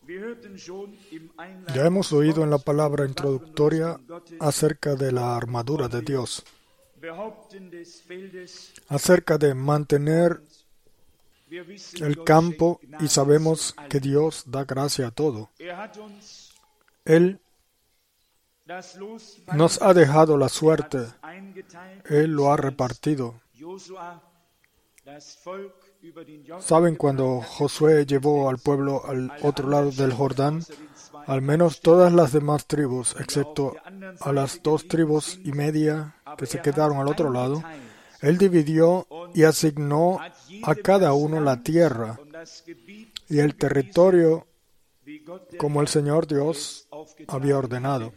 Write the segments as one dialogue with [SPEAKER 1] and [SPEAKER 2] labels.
[SPEAKER 1] Ya hemos oído en la palabra introductoria acerca de la armadura de Dios, acerca de mantener el campo, y sabemos que Dios da gracia a todo. Él nos ha dejado la suerte, Él lo ha repartido. ¿Saben cuando Josué llevó al pueblo al otro lado del Jordán? Al menos todas las demás tribus, excepto a las 2 tribus y media que se quedaron al otro lado, Él dividió y asignó a cada uno la tierra y el territorio como el Señor Dios había ordenado.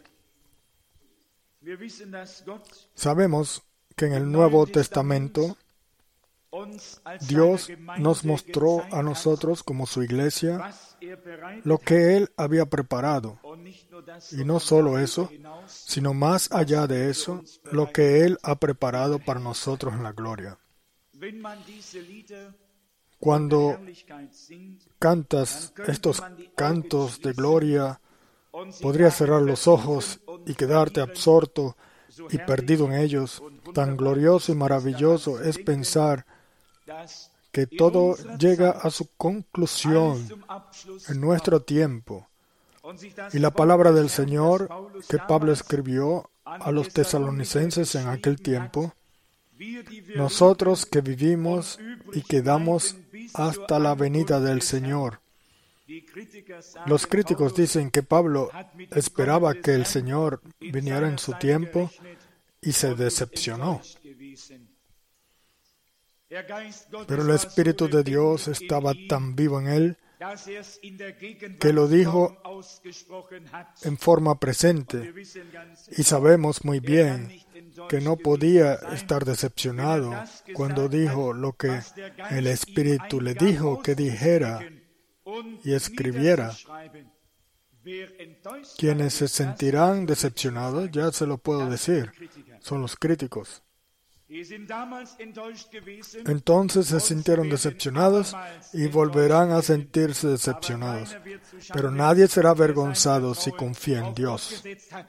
[SPEAKER 1] Sabemos que en el Nuevo Testamento Dios nos mostró a nosotros como su iglesia lo que Él había preparado. Y no solo eso, sino más allá de eso, lo que Él ha preparado para nosotros en la gloria. Cuando cantas estos cantos de gloria, podrías cerrar los ojos y quedarte absorto y perdido en ellos. Tan glorioso y maravilloso es pensar que todo llega a su conclusión en nuestro tiempo. Y la palabra del Señor que Pablo escribió a los tesalonicenses en aquel tiempo: nosotros que vivimos y quedamos hasta la venida del Señor. Los críticos dicen que Pablo esperaba que el Señor viniera en su tiempo y se decepcionó. Pero el Espíritu de Dios estaba tan vivo en él que lo dijo en forma presente. Y sabemos muy bien que no podía estar decepcionado cuando dijo lo que el Espíritu le dijo que dijera y escribiera. Quienes se sentirán decepcionados, ya se lo puedo decir, son los críticos. Entonces se sintieron decepcionados y volverán a sentirse decepcionados. Pero nadie será avergonzado si confía en Dios.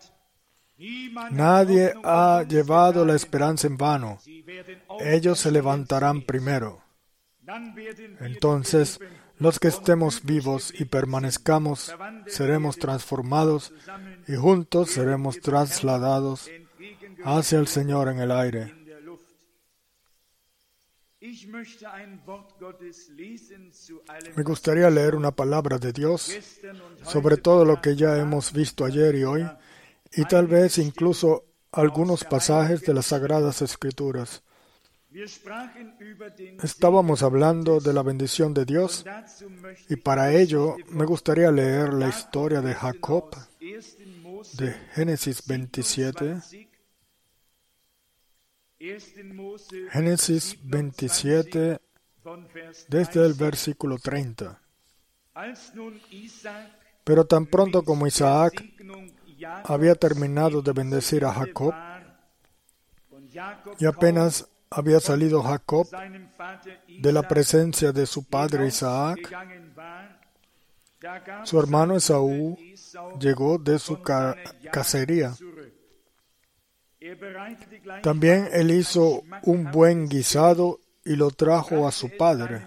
[SPEAKER 1] Nadie ha llevado la esperanza en vano. Ellos se levantarán primero. Entonces, los que estemos vivos y permanezcamos, seremos transformados y juntos seremos trasladados hacia el Señor en el aire. Me gustaría leer una palabra de Dios sobre todo lo que ya hemos visto ayer y hoy, y tal vez incluso algunos pasajes de las Sagradas Escrituras. Estábamos hablando de la bendición de Dios, y para ello me gustaría leer la historia de Jacob, de Génesis 27. Génesis 27, desde el versículo 30. Pero tan pronto como Isaac había terminado de bendecir a Jacob, y apenas había salido Jacob de la presencia de su padre Isaac, su hermano Esaú llegó de su cacería. También él hizo un buen guisado y lo trajo a su padre.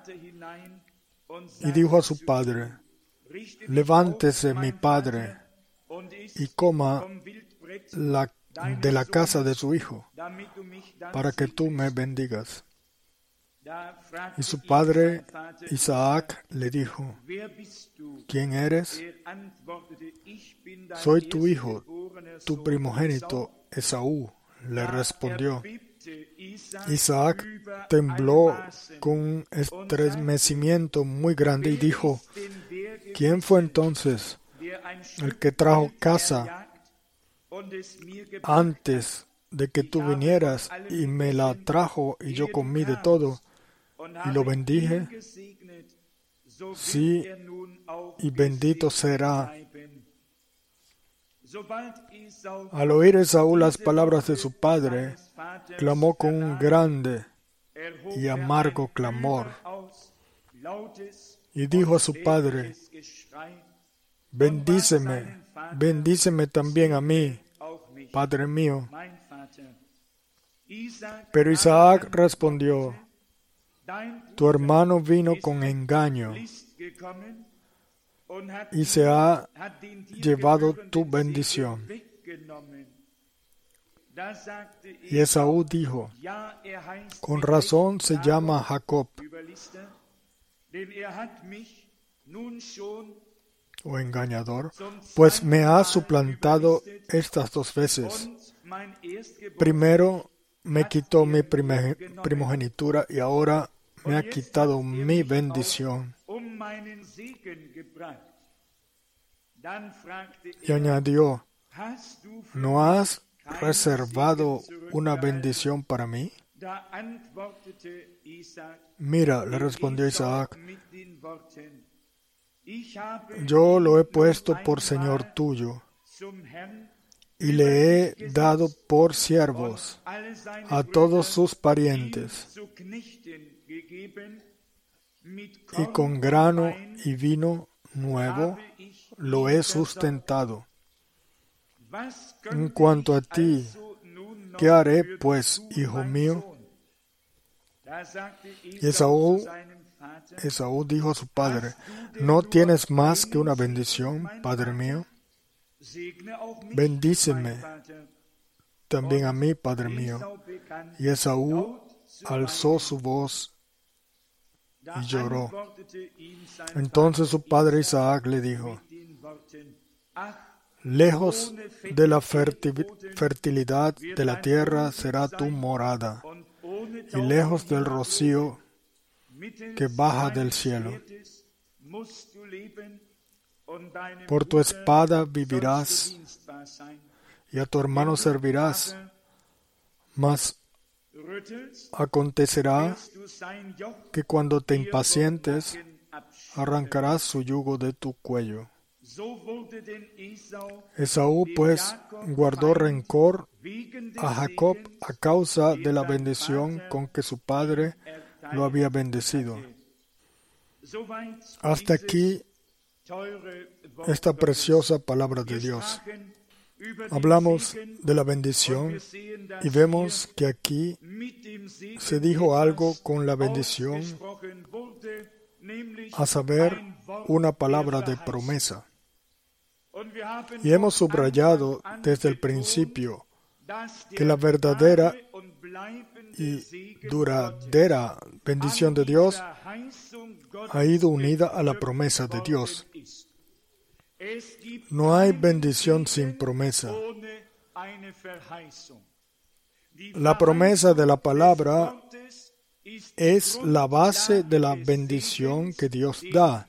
[SPEAKER 1] Y dijo a su padre: levántese mi padre y coma de la casa de su hijo, para que tú me bendigas. Y su padre Isaac le dijo: ¿quién eres? Soy tu hijo, tu primogénito Esaú, le respondió. Isaac tembló con un estremecimiento muy grande y dijo: ¿quién fue entonces el que trajo caza antes de que tú vinieras y me la trajo y yo comí de todo y lo bendije? Sí, y bendito será. Al oír Esaú las palabras de su padre, clamó con un grande y amargo clamor, y dijo a su padre: bendíceme también a mí, Padre mío. Pero Isaac respondió: tu hermano vino con engaño y se ha llevado tu bendición. Y Esaú dijo: con razón se llama Jacob, o engañador, pues me ha suplantado estas 2 veces. Primero me quitó mi primogenitura y ahora me ha quitado mi bendición. Y añadió: ¿no has reservado una bendición para mí? Mira, le respondió Isaac, yo lo he puesto por señor tuyo y le he dado por siervos a todos sus parientes, y con grano y vino nuevo lo he sustentado. En cuanto a ti, ¿qué haré, pues, hijo mío? Y Esaú dijo a su padre: ¿no tienes más que una bendición, padre mío? Bendíceme también a mí, padre mío. Y Esaú alzó su voz y lloró. Entonces su padre Isaac le dijo: lejos de la fertilidad de la tierra será tu morada, y lejos del rocío que baja del cielo. Por tu espada vivirás, y a tu hermano servirás, mas acontecerá que cuando te impacientes, arrancarás su yugo de tu cuello. Esaú, pues, guardó rencor a Jacob a causa de la bendición con que su padre lo había bendecido. Hasta aquí esta preciosa palabra de Dios. Hablamos de la bendición y vemos que aquí se dijo algo con la bendición, a saber, una palabra de promesa. Y hemos subrayado desde el principio que la verdadera y duradera bendición de Dios ha ido unida a la promesa de Dios. No hay bendición sin promesa. La promesa de la palabra es la base de la bendición que Dios da,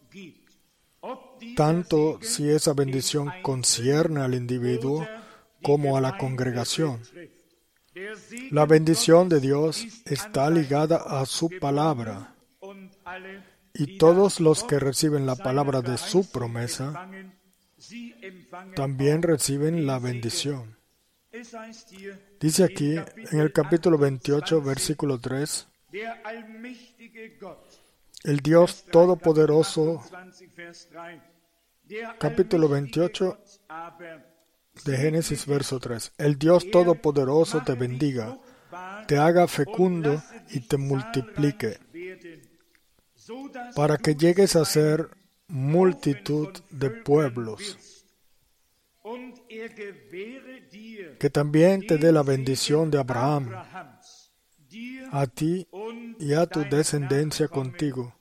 [SPEAKER 1] tanto si esa bendición concierne al individuo como a la congregación. La bendición de Dios está ligada a su palabra, y todos los que reciben la palabra de su promesa también reciben la bendición. Dice aquí en el capítulo 28, versículo 3, el Dios Todopoderoso, capítulo 28 de Génesis, verso 3. El Dios Todopoderoso te bendiga, te haga fecundo y te multiplique, para que llegues a ser multitud de pueblos, que también te dé la bendición de Abraham, a ti y a tu descendencia contigo.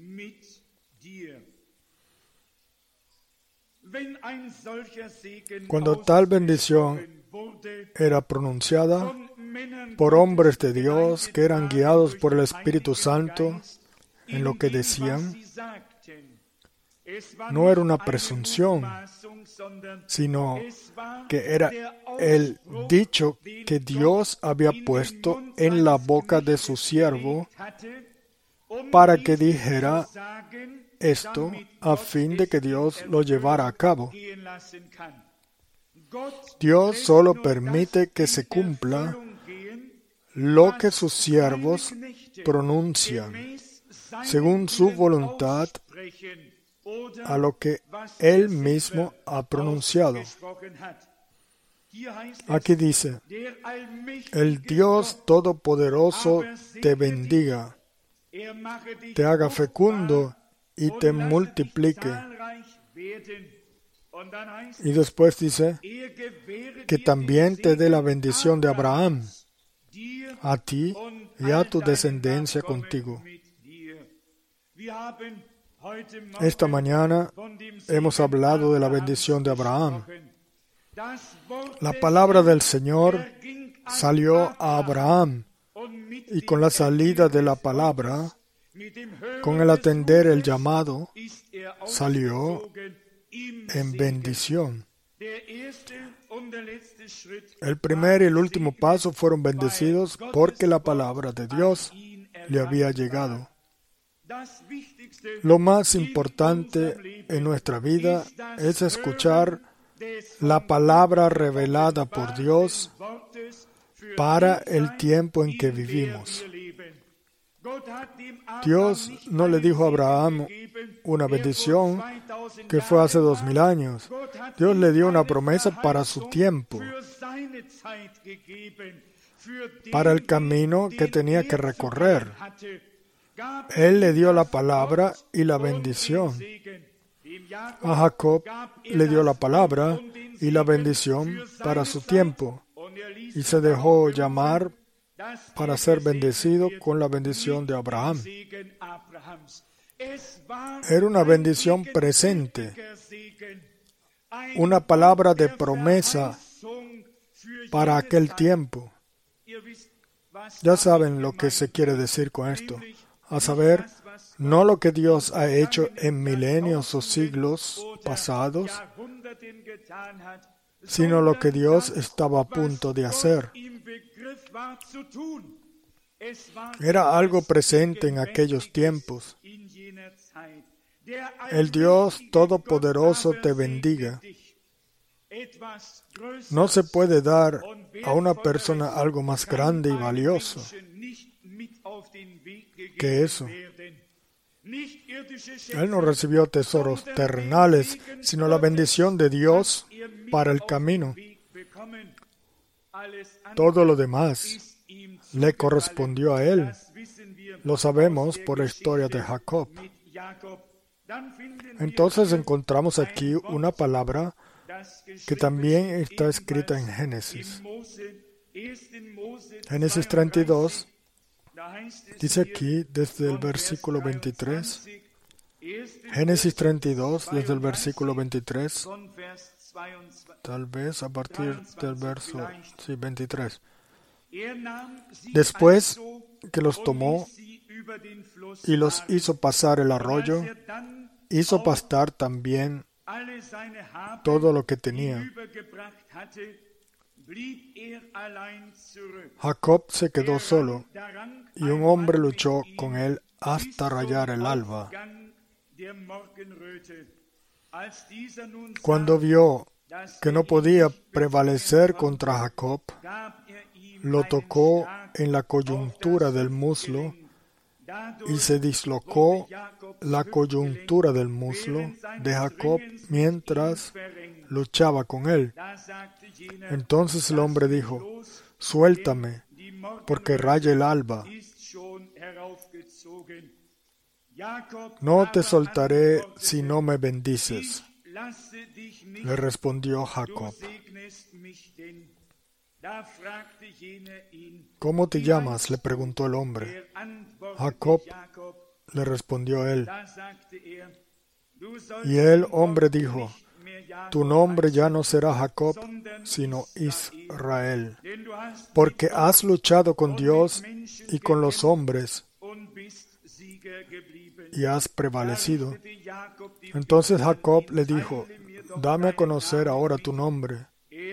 [SPEAKER 1] Cuando tal bendición era pronunciada por hombres de Dios que eran guiados por el Espíritu Santo en lo que decían, no era una presunción, sino que era el dicho que Dios había puesto en la boca de su siervo para que dijera esto a fin de que Dios lo llevara a cabo. Dios solo permite que se cumpla lo que sus siervos pronuncian según su voluntad a lo que Él mismo ha pronunciado. Aquí dice, el Dios Todopoderoso te bendiga, te haga fecundo y te multiplique. Y después dice que también te dé la bendición de Abraham, a ti y a tu descendencia contigo. Esta mañana hemos hablado de la bendición de Abraham. La palabra del Señor salió a Abraham, y con la salida de la palabra, con el atender el llamado, salió en bendición. El primer y el último paso fueron bendecidos porque la palabra de Dios le había llegado. Lo más importante en nuestra vida es escuchar la palabra revelada por Dios para el tiempo en que vivimos. Dios no le dijo a Abraham una bendición que fue hace 2000 años. Dios le dio una promesa para su tiempo, para el camino que tenía que recorrer. Él le dio la palabra y la bendición. A Jacob le dio la palabra y la bendición para su tiempo, y se dejó llamar para ser bendecido con la bendición de Abraham. Era una bendición presente, una palabra de promesa para aquel tiempo. Ya saben lo que se quiere decir con esto, a saber, no lo que Dios ha hecho en milenios o siglos pasados, sino lo que Dios estaba a punto de hacer. Era algo presente en aquellos tiempos. El Dios Todopoderoso te bendiga. No se puede dar a una persona algo más grande y valioso que eso. Él no recibió tesoros terrenales, sino la bendición de Dios para el camino. Todo lo demás le correspondió a él. Lo sabemos por la historia de Jacob. Entonces encontramos aquí una palabra que también está escrita en Génesis. Génesis 32 dice aquí desde el versículo 23. Génesis 32 desde el versículo 23. Tal vez a partir del verso 23. Después que los tomó y los hizo pasar el arroyo, hizo pastar también todo lo que tenía. Jacob se quedó solo, y un hombre luchó con él hasta rayar el alba. Cuando vio que no podía prevalecer contra Jacob, lo tocó en la coyuntura del muslo, y se dislocó la coyuntura del muslo de Jacob mientras luchaba con él. Entonces el hombre dijo: suéltame, porque raya el alba. No te soltaré si no me bendices, le respondió Jacob. ¿Cómo te llamas?, le preguntó el hombre. Jacob, le respondió él. Y el hombre dijo: tu nombre ya no será Jacob, sino Israel, porque has luchado con Dios y con los hombres y has prevalecido. Entonces Jacob le dijo: dame a conocer ahora tu nombre.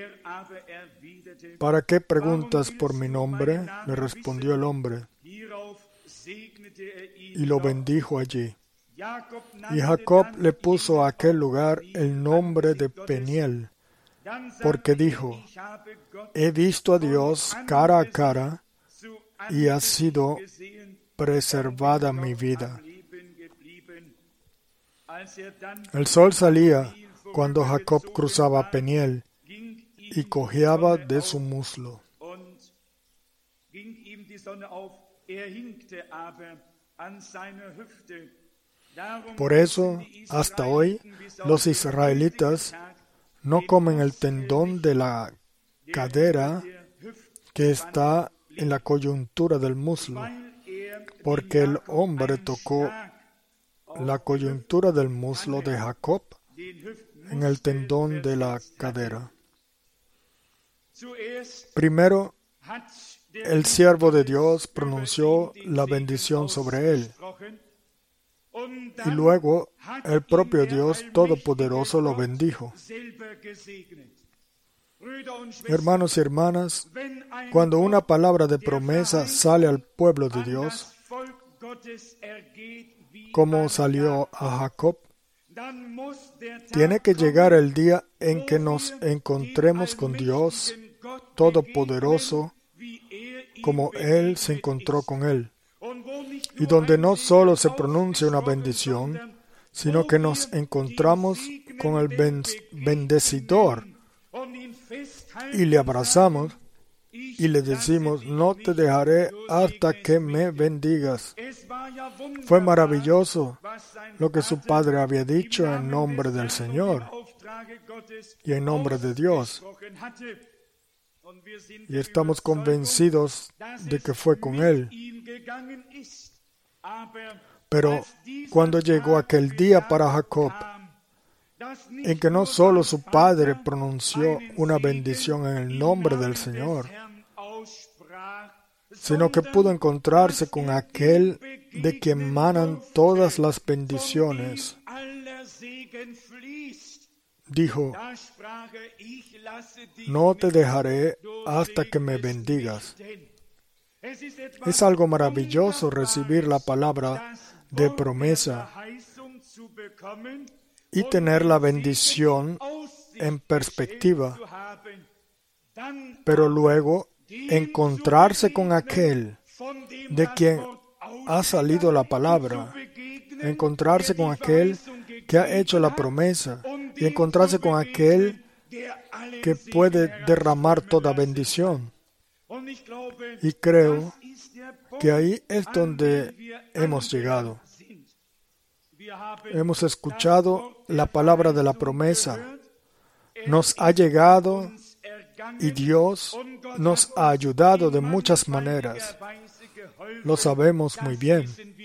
[SPEAKER 1] ¿Para qué preguntas por mi nombre?, le respondió el hombre. Y lo bendijo allí. Y Jacob le puso a aquel lugar el nombre de Peniel, porque dijo: he visto a Dios cara a cara, y ha sido preservada mi vida. El sol salía cuando Jacob cruzaba Peniel y cojeaba de su muslo. Por eso, hasta hoy, los israelitas no comen el tendón de la cadera que está en la coyuntura del muslo, porque el hombre tocó la coyuntura del muslo de Jacob en el tendón de la cadera. Primero, el siervo de Dios pronunció la bendición sobre él, y luego el propio Dios Todopoderoso lo bendijo. Hermanos y hermanas, cuando una palabra de promesa sale al pueblo de Dios, como salió a Jacob, tiene que llegar el día en que nos encontremos con Dios Todopoderoso, como Él se encontró con Él, y donde no solo se pronuncia una bendición, sino que nos encontramos con el bendecidor y le abrazamos y le decimos: no te dejaré hasta que me bendigas. Fue maravilloso lo que su padre había dicho en nombre del Señor y en nombre de Dios. Y estamos convencidos de que fue con Él. Pero cuando llegó aquel día para Jacob, en que no solo su padre pronunció una bendición en el nombre del Señor, sino que pudo encontrarse con aquel de quien emanan todas las bendiciones, dijo: no te dejaré hasta que me bendigas. Es algo maravilloso recibir la palabra de promesa y tener la bendición en perspectiva, pero luego encontrarse con aquel de quien ha salido la palabra, encontrarse con aquel que ha hecho la promesa y encontrarse con aquel que puede derramar toda bendición. Y creo que ahí es donde hemos llegado. Hemos escuchado la palabra de la promesa, nos ha llegado y Dios nos ha ayudado de muchas maneras. Lo sabemos muy bien.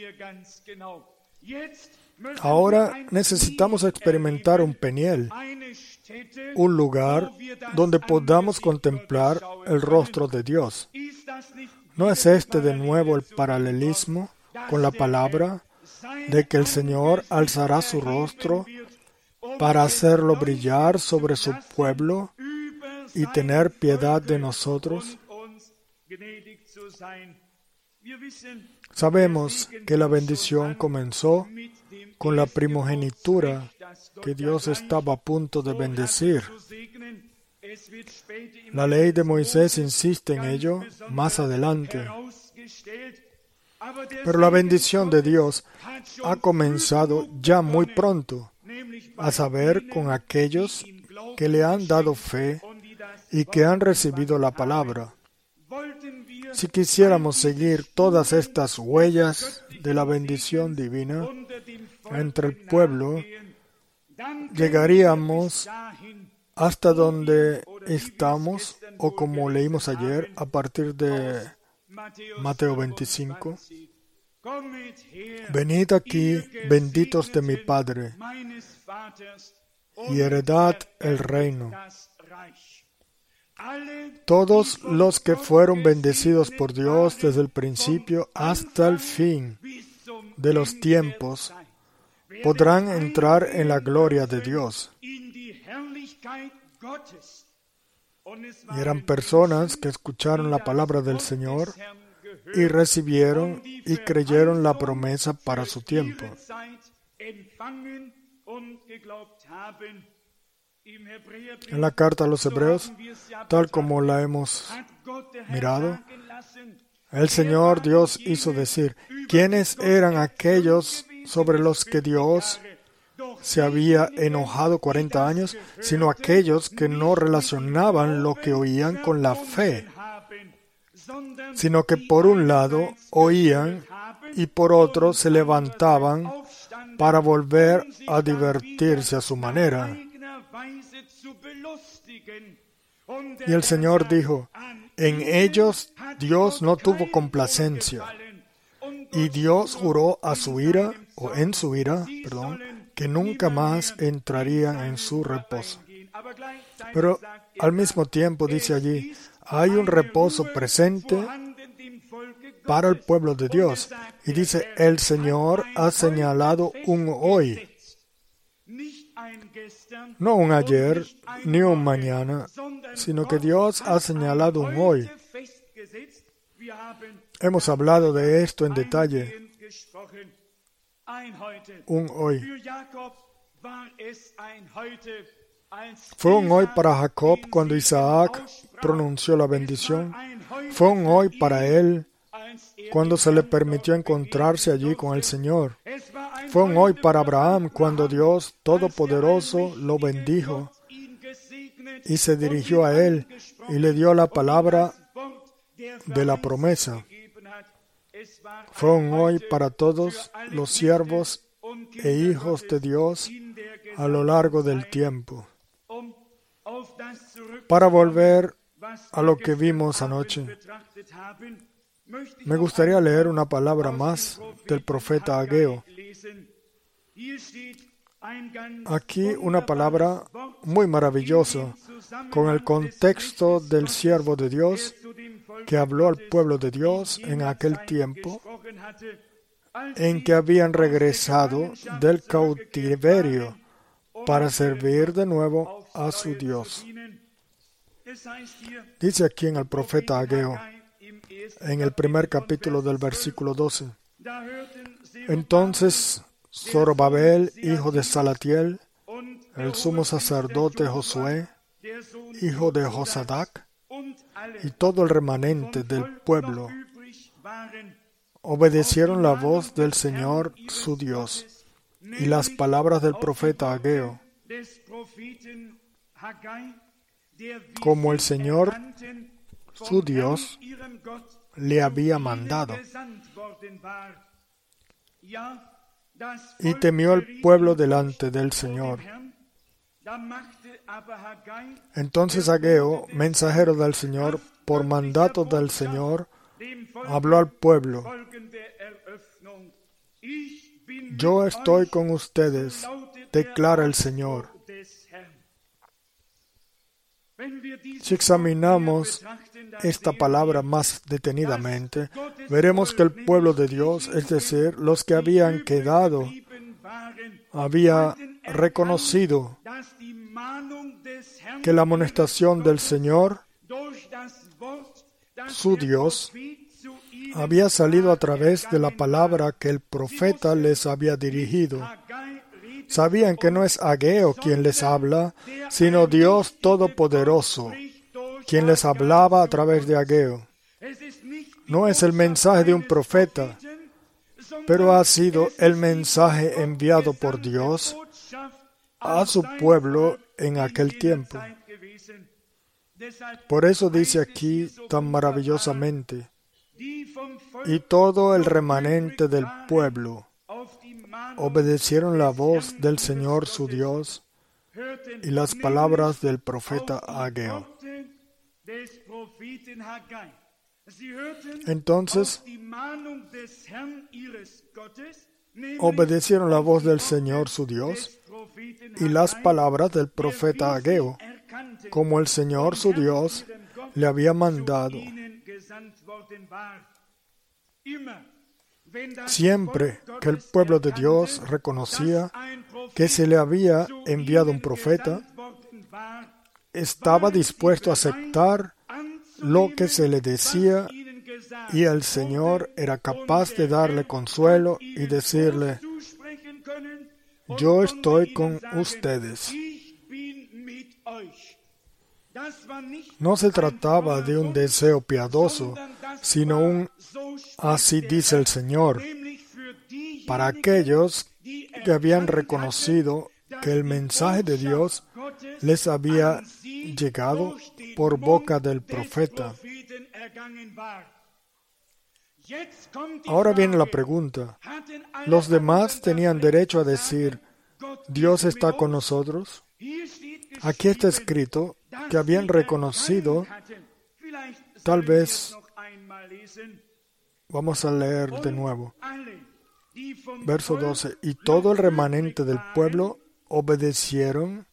[SPEAKER 1] Ahora necesitamos experimentar un Peniel, un lugar donde podamos contemplar el rostro de Dios. ¿No es este de nuevo el paralelismo con la palabra de que el Señor alzará su rostro para hacerlo brillar sobre su pueblo y tener piedad de nosotros? Sabemos que la bendición comenzó con la primogenitura que Dios estaba a punto de bendecir. La ley de Moisés insiste en ello más adelante. Pero la bendición de Dios ha comenzado ya muy pronto, a saber, con aquellos que le han dado fe y que han recibido la palabra. Si quisiéramos seguir todas estas huellas de la bendición divina entre el pueblo, llegaríamos hasta donde estamos, o como leímos ayer, a partir de Mateo 25. Venid aquí, benditos de mi Padre, y heredad el reino. Todos los que fueron bendecidos por Dios desde el principio hasta el fin de los tiempos podrán entrar en la gloria de Dios. Y eran personas que escucharon la palabra del Señor y recibieron y creyeron la promesa para su tiempo. En la carta a los Hebreos, tal como la hemos mirado, el Señor Dios hizo decir: ¿quiénes eran aquellos sobre los que Dios, se había enojado 40 años, sino aquellos que no relacionaban lo que oían con la fe, sino que por un lado oían y por otro se levantaban para volver a divertirse a su manera. Y el Señor dijo, en ellos Dios no tuvo complacencia. Y Dios juró a su ira, o en su ira, que nunca más entrarían en su reposo. Pero al mismo tiempo dice allí, hay un reposo presente para el pueblo de Dios. Y dice, el Señor ha señalado un hoy. No un ayer, ni un mañana, sino que Dios ha señalado un hoy. Hemos hablado de esto en detalle. Un hoy. Fue un hoy para Jacob cuando Isaac pronunció la bendición. Fue un hoy para él cuando se le permitió encontrarse allí con el Señor. Fue un hoy para Abraham cuando Dios Todopoderoso lo bendijo y se dirigió a él y le dio la palabra de la promesa. Fue un hoy para todos los siervos e hijos de Dios a lo largo del tiempo. Para volver a lo que vimos anoche, me gustaría leer una palabra más del profeta Ageo. Aquí una palabra muy maravillosa con el contexto del siervo de Dios que habló al pueblo de Dios en aquel tiempo en que habían regresado del cautiverio para servir de nuevo a su Dios. Dice aquí en el profeta Ageo, en el primer capítulo del versículo 12, entonces Zorobabel, hijo de Salatiel, el sumo sacerdote Josué, hijo de Josadac, y todo el remanente del pueblo obedecieron la voz del Señor su Dios y las palabras del profeta Ageo, como el Señor su Dios le había mandado. Y temió el pueblo delante del Señor. Entonces Ageo, mensajero del Señor, por mandato del Señor, habló al pueblo. Yo estoy con ustedes, declara el Señor. Si examinamos esta palabra más detenidamente, veremos que el pueblo de Dios, es decir, los que habían quedado, había reconocido que la amonestación del Señor, su Dios, había salido a través de la palabra que el profeta les había dirigido. Sabían que no es Ageo quien les habla, sino Dios Todopoderoso, quien les hablaba a través de Ageo. No es el mensaje de un profeta, pero ha sido el mensaje enviado por Dios a su pueblo en aquel tiempo. Por eso dice aquí tan maravillosamente, y todo el remanente del pueblo obedecieron la voz del Señor su Dios y las palabras del profeta Ageo. Entonces, obedecieron la voz del Señor su Dios y las palabras del profeta Ageo, como el Señor su Dios le había mandado. Siempre que el pueblo de Dios reconocía que se le había enviado un profeta, estaba dispuesto a aceptar lo que se le decía y el Señor era capaz de darle consuelo y decirle, yo estoy con ustedes. No se trataba de un deseo piadoso, sino un así dice el Señor, para aquellos que habían reconocido que el mensaje de Dios les había llegado por boca del profeta. Ahora viene la pregunta. ¿Los demás tenían derecho a decir, Dios está con nosotros? Aquí está escrito que habían reconocido, tal vez, vamos a leer de nuevo, verso 12, y todo el remanente del pueblo obedecieron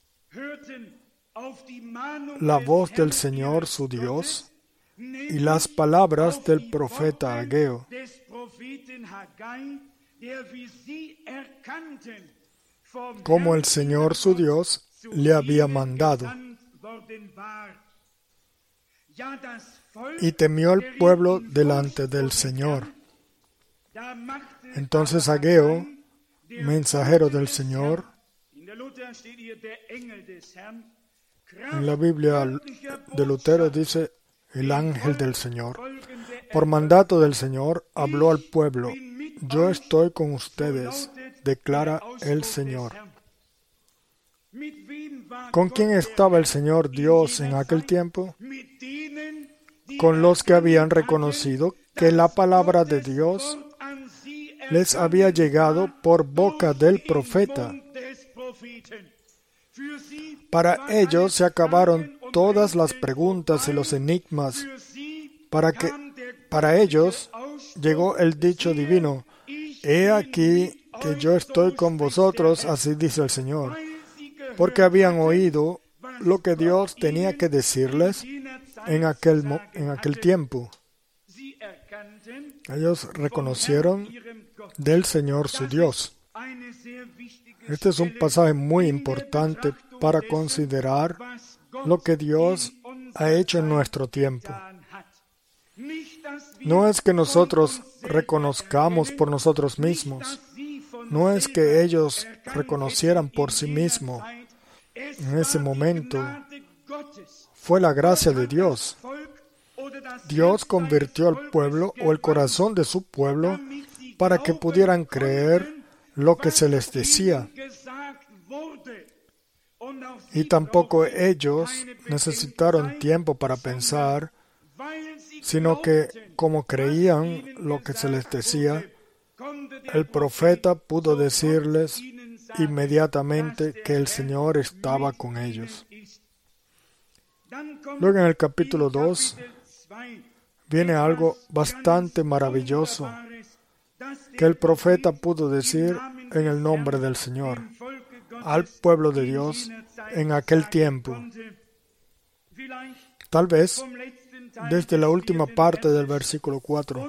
[SPEAKER 1] la voz del Señor su Dios y las palabras del profeta Ageo, como el Señor su Dios le había mandado. Y temió el pueblo delante del Señor. Entonces Ageo, mensajero del Señor, en la Biblia de Lutero dice el ángel del Señor, por mandato del Señor habló al pueblo, yo estoy con ustedes, declara el Señor. ¿Con quién estaba el Señor Dios en aquel tiempo? Con los que habían reconocido que la palabra de Dios les había llegado por boca del profeta. Para ellos se acabaron todas las preguntas y los enigmas. Para ellos llegó el dicho divino, he aquí que yo estoy con vosotros, así dice el Señor. Porque habían oído lo que Dios tenía que decirles en aquel tiempo. Ellos reconocieron del Señor su Dios. Este es un pasaje muy importante para considerar lo que Dios ha hecho en nuestro tiempo. No es que nosotros reconozcamos por nosotros mismos. No es que ellos reconocieran por sí mismos. En ese momento fue la gracia de Dios. Dios convirtió al pueblo o el corazón de su pueblo para que pudieran creer lo que se les decía. Y tampoco ellos necesitaron tiempo para pensar, sino que como creían lo que se les decía, el profeta pudo decirles inmediatamente que el Señor estaba con ellos. Luego en el capítulo 2 viene algo bastante maravilloso que el profeta pudo decir en el nombre del Señor al pueblo de Dios en aquel tiempo. Tal vez desde la última parte del versículo 4.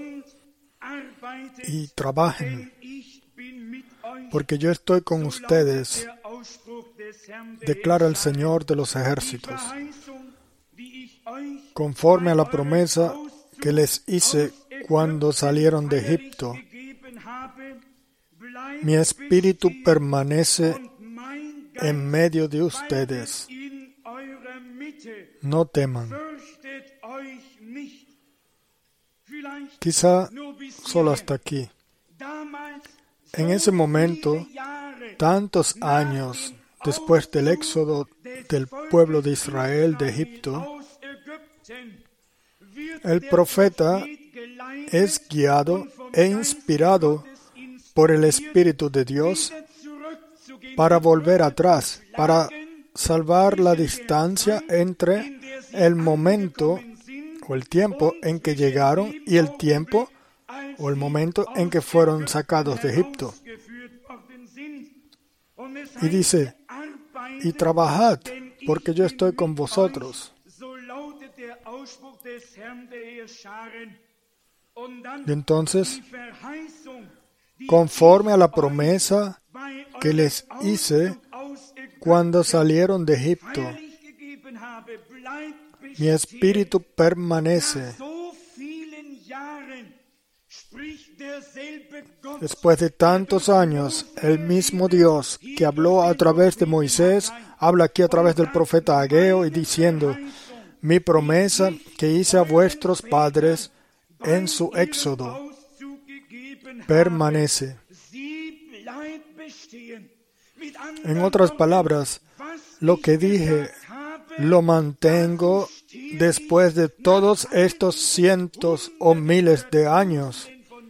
[SPEAKER 1] Y trabajen, porque yo estoy con ustedes, declara el Señor de los ejércitos, conforme a la promesa que les hice cuando salieron de Egipto. Mi espíritu permanece en medio de ustedes. No teman. Quizá solo hasta aquí. En ese momento, tantos años después del éxodo del pueblo de Israel de Egipto, el profeta es guiado e inspirado por el Espíritu de Dios para volver atrás, para salvar la distancia entre el momento o el tiempo en que llegaron y el tiempo o el momento en que fueron sacados de Egipto. Y dice, y trabajad, porque yo estoy con vosotros. Y entonces, conforme a la promesa que les hice cuando salieron de Egipto, mi espíritu permanece. Después de tantos años, el mismo Dios que habló a través de Moisés, habla aquí a través del profeta Ageo y diciendo, mi promesa que hice a vuestros padres en su éxodo permanece. En otras palabras, lo que dije lo mantengo después de todos estos cientos o miles de años.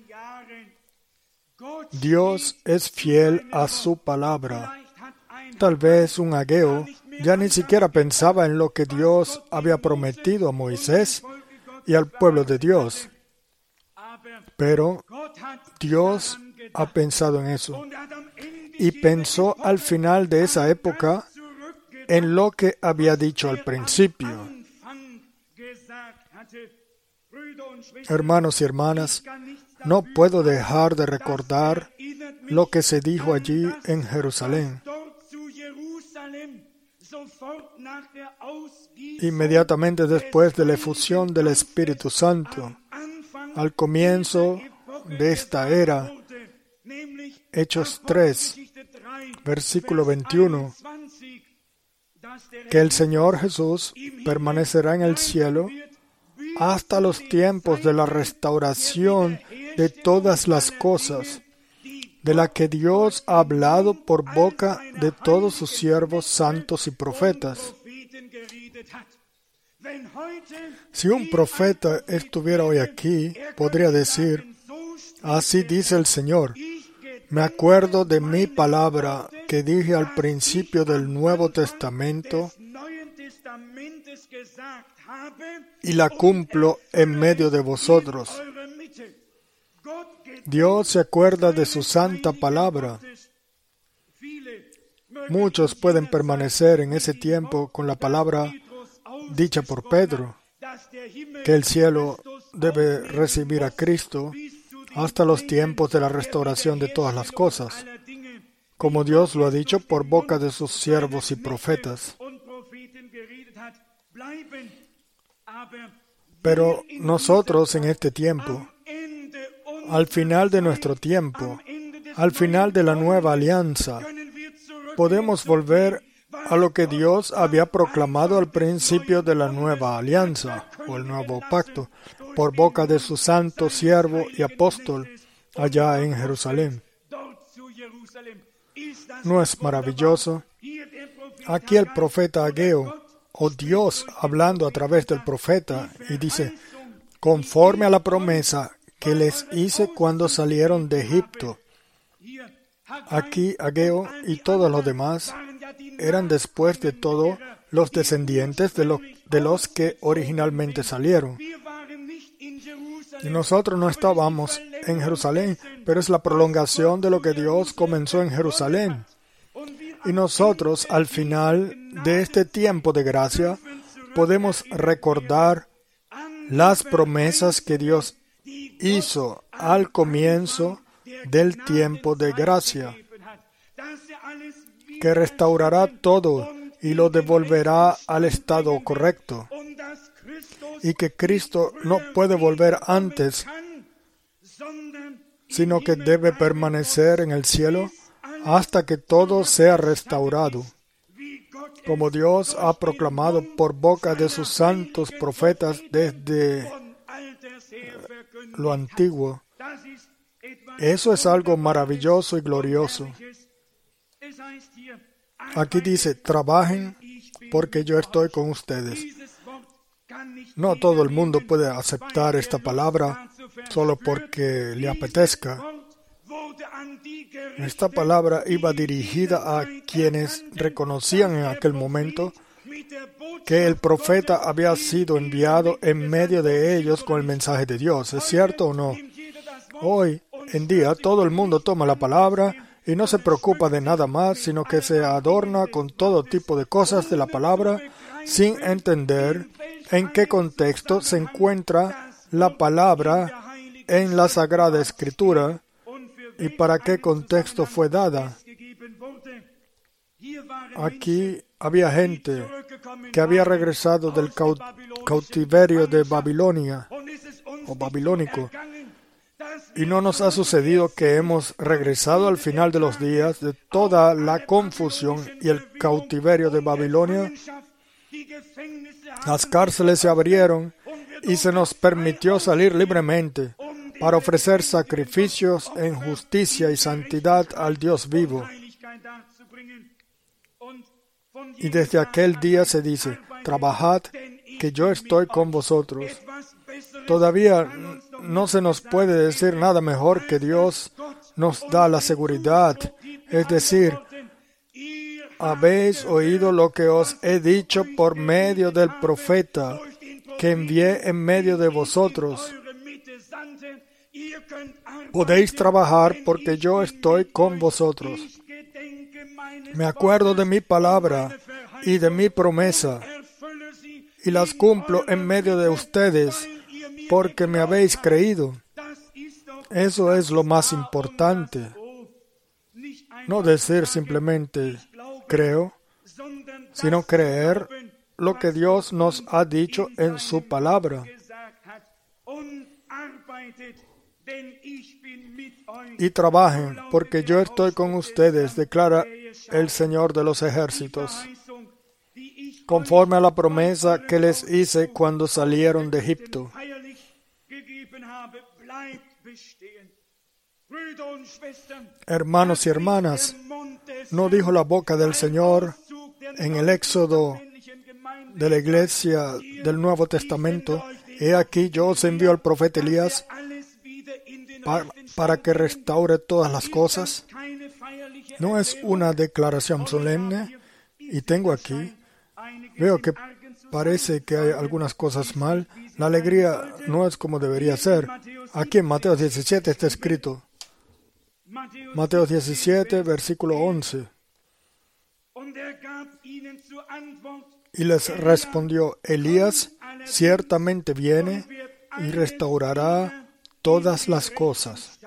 [SPEAKER 1] Dios es fiel a su palabra. Tal vez un Ageo ya ni siquiera pensaba en lo que Dios había prometido a Moisés y al pueblo de Dios. Pero Dios ha pensado en eso. Y pensó al final de esa época en lo que había dicho al principio. Hermanos y hermanas, no puedo dejar de recordar lo que se dijo allí en Jerusalén. Inmediatamente después de la efusión del Espíritu Santo, al comienzo de esta era, Hechos 3, versículo 21, que el Señor Jesús permanecerá en el cielo hasta los tiempos de la restauración de todas las cosas, de la que Dios ha hablado por boca de todos sus siervos santos y profetas. Si un profeta estuviera hoy aquí, podría decir, así dice el Señor, me acuerdo de mi palabra que dije al principio del Nuevo Testamento y la cumplo en medio de vosotros. Dios se acuerda de su santa palabra. Muchos pueden permanecer en ese tiempo con la palabra dicha por Pedro, que el cielo debe recibir a Cristo hasta los tiempos de la restauración de todas las cosas, como Dios lo ha dicho por boca de sus siervos y profetas. Pero nosotros en este tiempo, al final de nuestro tiempo, al final de la nueva alianza, podemos volver a lo que Dios había proclamado al principio de la nueva alianza, o el nuevo pacto, por boca de su santo siervo y apóstol allá en Jerusalén. ¿No es maravilloso? Aquí el profeta Ageo, o Dios hablando a través del profeta, y dice, conforme a la promesa que les hice cuando salieron de Egipto. Aquí Ageo y todos los demás eran después de todo los descendientes de los que originalmente salieron. Y nosotros no estábamos en Jerusalén, pero es la prolongación de lo que Dios comenzó en Jerusalén. Y nosotros, al final de este tiempo de gracia, podemos recordar las promesas que Dios hizo al comienzo del tiempo de gracia, que restaurará todo y lo devolverá al estado correcto, y que Cristo no puede volver antes, sino que debe permanecer en el cielo hasta que todo sea restaurado, como Dios ha proclamado por boca de sus santos profetas desde lo antiguo. Eso es algo maravilloso y glorioso. Aquí dice, trabajen porque yo estoy con ustedes. No todo el mundo puede aceptar esta palabra solo porque le apetezca. Esta palabra iba dirigida a quienes reconocían en aquel momento que el profeta había sido enviado en medio de ellos con el mensaje de Dios. ¿Es cierto o no? Hoy en día todo el mundo toma la palabra y no se preocupa de nada más, sino que se adorna con todo tipo de cosas de la palabra sin entender en qué contexto se encuentra la palabra en la Sagrada Escritura y para qué contexto fue dada. Aquí había gente que había regresado del cautiverio de Babilonia o babilónico. Y no nos ha sucedido que hemos regresado al final de los días de toda la confusión y el cautiverio de Babilonia. Las cárceles se abrieron y se nos permitió salir libremente para ofrecer sacrificios en justicia y santidad al Dios vivo. Y desde aquel día se dice, trabajad, que yo estoy con vosotros. Todavía no se nos puede decir nada mejor que Dios nos da la seguridad. Es decir, habéis oído lo que os he dicho por medio del profeta que envié en medio de vosotros. Podéis trabajar porque yo estoy con vosotros. Me acuerdo de mi palabra y de mi promesa, y las cumplo en medio de ustedes, porque me habéis creído. Eso es lo más importante. No decir simplemente creo, sino creer lo que Dios nos ha dicho en su palabra. Y trabajen, porque yo estoy con ustedes, declara el Señor de los ejércitos, conforme a la promesa que les hice cuando salieron de Egipto. Hermanos y hermanas, ¿no dijo la boca del Señor en el Éxodo de la iglesia del Nuevo Testamento? He aquí, yo os envío al profeta Elías para que restaure todas las cosas. No es una declaración solemne, y tengo aquí, veo que parece que hay algunas cosas mal. La alegría no es como debería ser. Aquí en Mateo 17 está escrito, Mateo 17, versículo 11. Y les respondió, Elías ciertamente viene y restaurará todas las cosas.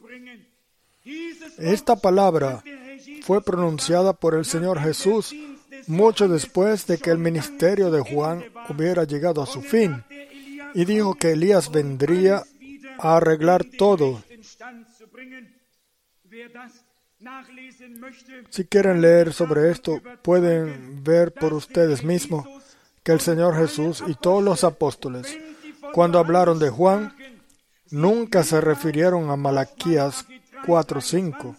[SPEAKER 1] Esta palabra fue pronunciada por el Señor Jesús mucho después de que el ministerio de Juan hubiera llegado a su fin, y dijo que Elías vendría a arreglar todo. Si quieren leer sobre esto, pueden ver por ustedes mismos que el Señor Jesús y todos los apóstoles, cuando hablaron de Juan, nunca se refirieron a Malaquías 4:5,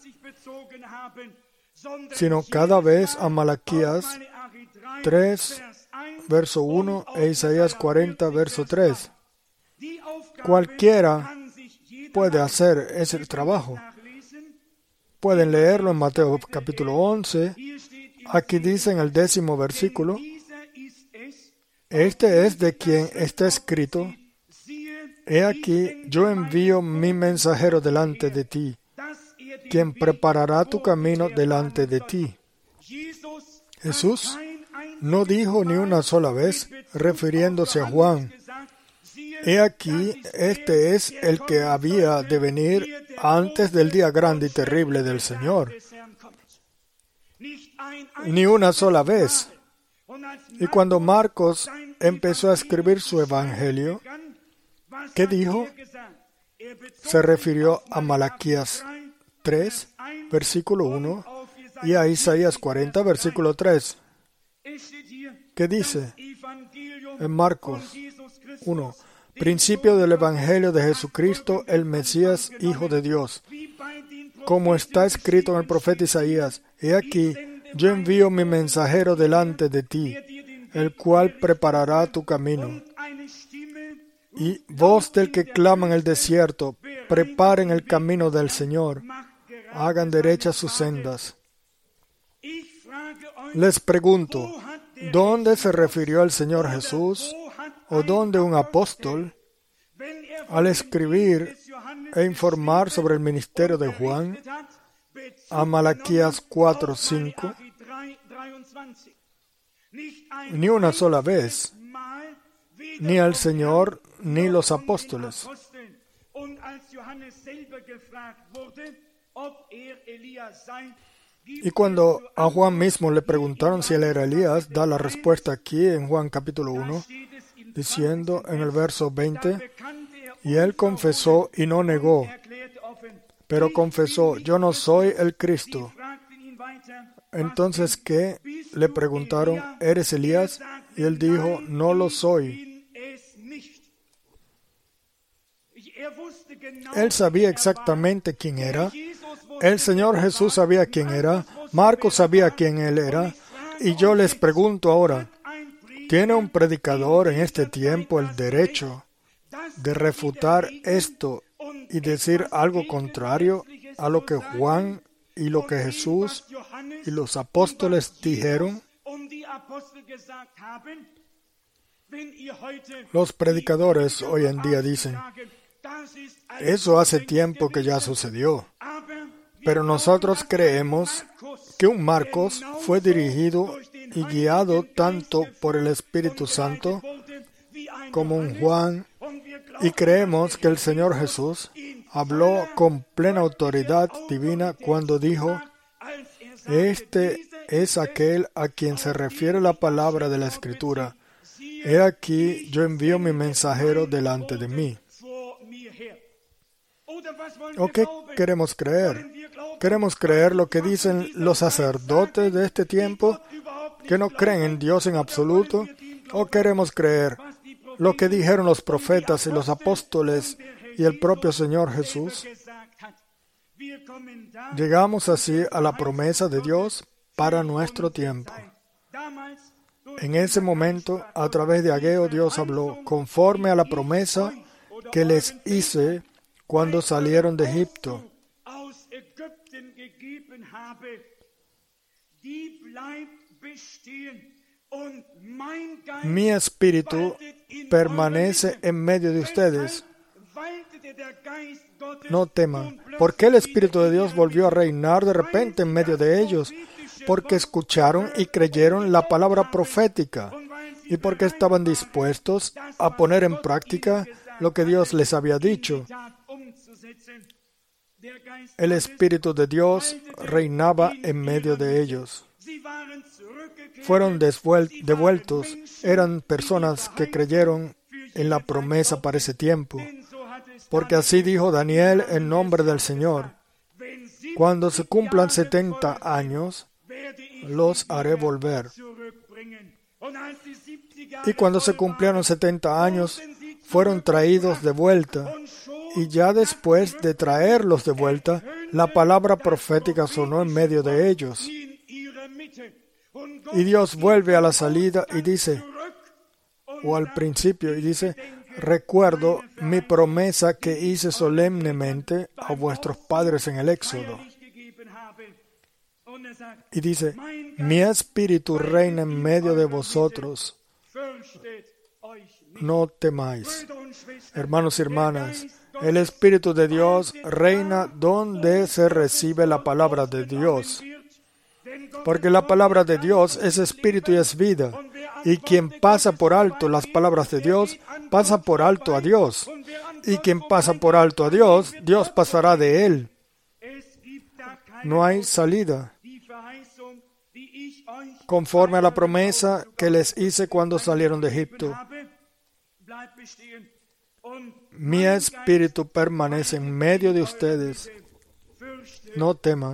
[SPEAKER 1] sino cada vez a Malaquías 3, verso 1 e Isaías 40, verso 3. Cualquiera puede hacer ese trabajo. Pueden leerlo en Mateo capítulo 11. Aquí dice en el 10º versículo, este es de quien está escrito, he aquí, yo envío mi mensajero delante de ti, quien preparará tu camino delante de ti. Jesús no dijo ni una sola vez, refiriéndose a Juan, he aquí, este es el que había de venir antes del día grande y terrible del Señor. Ni una sola vez. Y cuando Marcos empezó a escribir su evangelio, ¿qué dijo? Se refirió a Malaquías 3, versículo 1, y a Isaías 40, versículo 3. ¿Qué dice? En Marcos 1, principio del evangelio de Jesucristo, el Mesías, Hijo de Dios. Como está escrito en el profeta Isaías, he aquí, yo envío mi mensajero delante de ti, el cual preparará tu camino. Y voz del que clama en el desierto, preparen el camino del Señor, hagan derechas sus sendas. Les pregunto, ¿dónde se refirió el Señor Jesús o dónde un apóstol al escribir e informar sobre el ministerio de Juan a Malaquías 4:5? Ni una sola vez, ni al Señor ni los apóstoles. Y cuando a Juan mismo le preguntaron si él era Elías, da la respuesta aquí en Juan capítulo 1, diciendo en el verso 20, y él confesó y no negó, pero confesó, yo no soy el Cristo. Entonces, ¿qué? Le preguntaron, ¿eres Elías? Y él dijo, no lo soy. Él sabía exactamente quién era. El Señor Jesús sabía quién era. Marcos sabía quién él era. Y yo les pregunto ahora, ¿tiene un predicador en este tiempo el derecho de refutar esto y decir algo contrario a lo que Juan y lo que Jesús y los apóstoles dijeron? Los predicadores hoy en día dicen, eso hace tiempo que ya sucedió, pero nosotros creemos que un Marcos fue dirigido y guiado tanto por el Espíritu Santo como un Juan, y creemos que el Señor Jesús habló con plena autoridad divina cuando dijo, este es aquel a quien se refiere la palabra de la Escritura. He aquí, yo envío mi mensajero delante de mí. ¿O qué queremos creer? ¿Queremos creer lo que dicen los sacerdotes de este tiempo, que no creen en Dios en absoluto? ¿O queremos creer lo que dijeron los profetas y los apóstoles y el propio Señor Jesús? Llegamos así a la promesa de Dios para nuestro tiempo. En ese momento, a través de Ageo, Dios habló conforme a la promesa que les hice cuando salieron de Egipto. Mi espíritu permanece en medio de ustedes. No teman. ¿Por qué el Espíritu de Dios volvió a reinar de repente en medio de ellos? Porque escucharon y creyeron la palabra profética y porque estaban dispuestos a poner en práctica lo que Dios les había dicho. El Espíritu de Dios reinaba en medio de ellos. Fueron devueltos. Eran personas que creyeron en la promesa para ese tiempo. Porque así dijo Daniel en nombre del Señor: cuando se cumplan 70 años, los haré volver. Y cuando se cumplieron 70 años, fueron traídos de vuelta. Y ya después de traerlos de vuelta, la palabra profética sonó en medio de ellos. Y Dios vuelve a la salida y dice, o al principio, y dice, recuerdo mi promesa que hice solemnemente a vuestros padres en el Éxodo. Y dice, mi espíritu reina en medio de vosotros. No temáis. Hermanos y hermanas, el Espíritu de Dios reina donde se recibe la palabra de Dios. Porque la palabra de Dios es espíritu y es vida. Y quien pasa por alto las palabras de Dios, pasa por alto a Dios. Y quien pasa por alto a Dios, Dios pasará de él. No hay salida. Conforme a la promesa que les hice cuando salieron de Egipto. Mi espíritu permanece en medio de ustedes. No teman.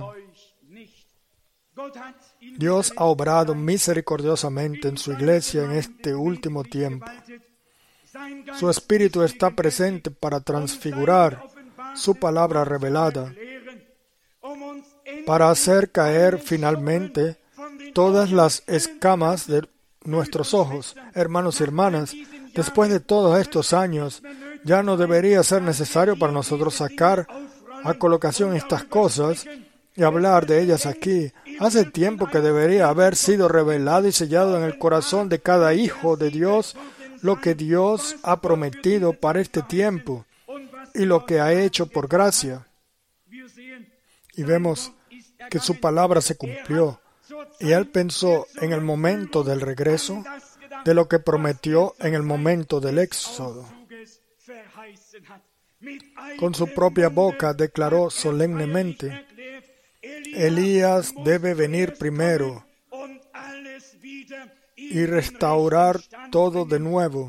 [SPEAKER 1] Dios ha obrado misericordiosamente en su iglesia en este último tiempo. Su espíritu está presente para transfigurar su palabra revelada, para hacer caer finalmente todas las escamas de nuestros ojos. Hermanos y hermanas, después de todos estos años, ya no debería ser necesario para nosotros sacar a colocación estas cosas y hablar de ellas aquí. Hace tiempo que debería haber sido revelado y sellado en el corazón de cada hijo de Dios lo que Dios ha prometido para este tiempo y lo que ha hecho por gracia. Y vemos que su palabra se cumplió. Y Él pensó en el momento del regreso de lo que prometió en el momento del éxodo. Con su propia boca declaró solemnemente, Elías debe venir primero y restaurar todo de nuevo.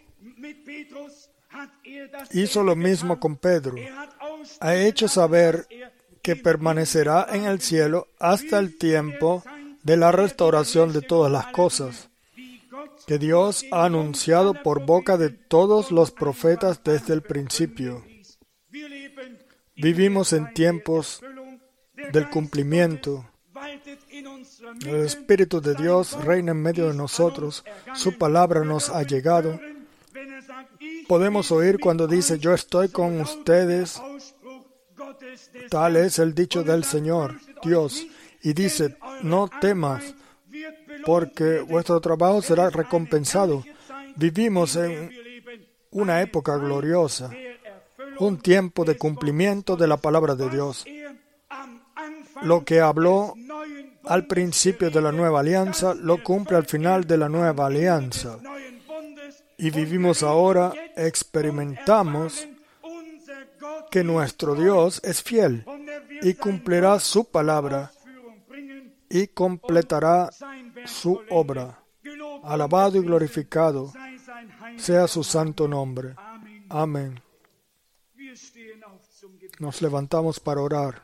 [SPEAKER 1] Hizo lo mismo con Pedro. Ha hecho saber que permanecerá en el cielo hasta el tiempo de la restauración de todas las cosas, que Dios ha anunciado por boca de todos los profetas desde el principio. Vivimos en tiempos del cumplimiento. El Espíritu de Dios reina en medio de nosotros. Su palabra nos ha llegado. Podemos oír cuando dice, yo estoy con ustedes. Tal es el dicho del Señor, Dios. Y dice, no temas, porque vuestro trabajo será recompensado. Vivimos en una época gloriosa, un tiempo de cumplimiento de la palabra de Dios. Lo que habló al principio de la nueva alianza, lo cumple al final de la nueva alianza. Y vivimos ahora, experimentamos que nuestro Dios es fiel y cumplirá su palabra y completará su obra. Alabado y glorificado sea su santo nombre. Amén. Nos levantamos para orar.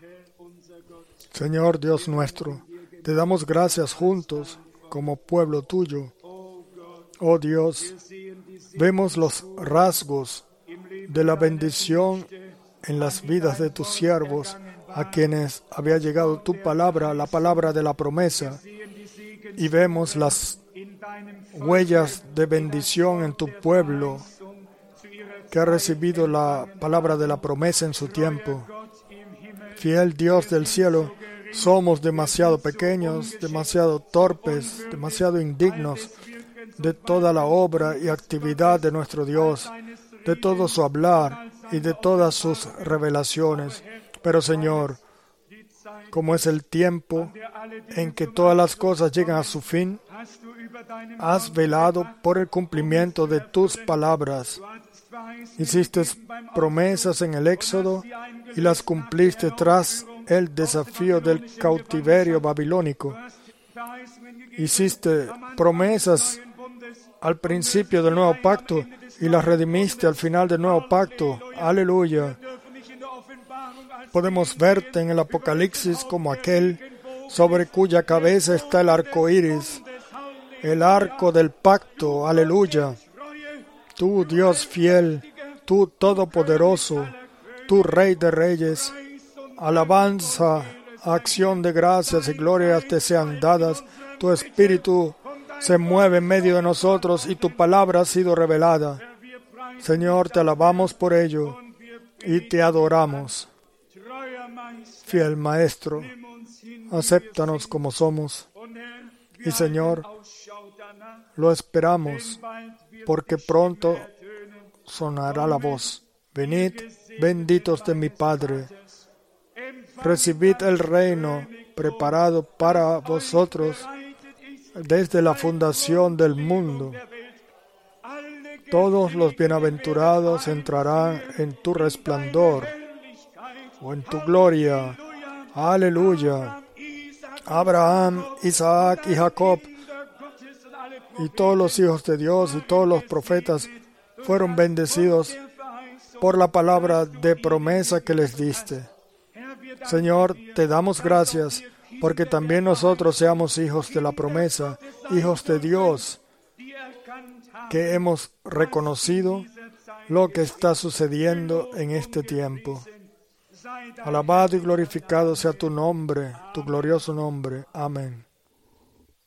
[SPEAKER 1] Señor Dios nuestro, te damos gracias juntos como pueblo tuyo. Oh Dios, vemos los rasgos de la bendición en las vidas de tus siervos, a quienes había llegado tu palabra, la palabra de la promesa, y vemos las huellas de bendición en tu pueblo, que ha recibido la palabra de la promesa en su tiempo. Fiel Dios del cielo, somos demasiado pequeños, demasiado torpes, demasiado indignos de toda la obra y actividad de nuestro Dios, de todo su hablar y de todas sus revelaciones. Pero Señor, como es el tiempo en que todas las cosas llegan a su fin, has velado por el cumplimiento de tus palabras. Hiciste promesas en el Éxodo y las cumpliste tras el desafío del cautiverio babilónico. Hiciste promesas al principio del nuevo pacto y las redimiste al final del nuevo pacto. Aleluya. Podemos verte en el Apocalipsis como aquel sobre cuya cabeza está el arco iris, el arco del pacto. Aleluya. Tú, Dios fiel, tú todopoderoso, tú Rey de reyes, alabanza, acción de gracias y gloria te sean dadas. Tu Espíritu se mueve en medio de nosotros y tu palabra ha sido revelada. Señor, te alabamos por ello y te adoramos. Fiel Maestro, acéptanos como somos. Y Señor, lo esperamos, porque pronto sonará la voz. Venid, benditos de mi Padre. Recibid el reino preparado para vosotros desde la fundación del mundo. Todos los bienaventurados entrarán en tu resplandor o en tu gloria. Aleluya. Abraham, Isaac y Jacob y todos los hijos de Dios y todos los profetas fueron bendecidos por la palabra de promesa que les diste. Señor, te damos gracias porque también nosotros seamos hijos de la promesa, hijos de Dios, que hemos reconocido lo que está sucediendo en este tiempo. Alabado y glorificado sea tu nombre, tu glorioso nombre. Amén.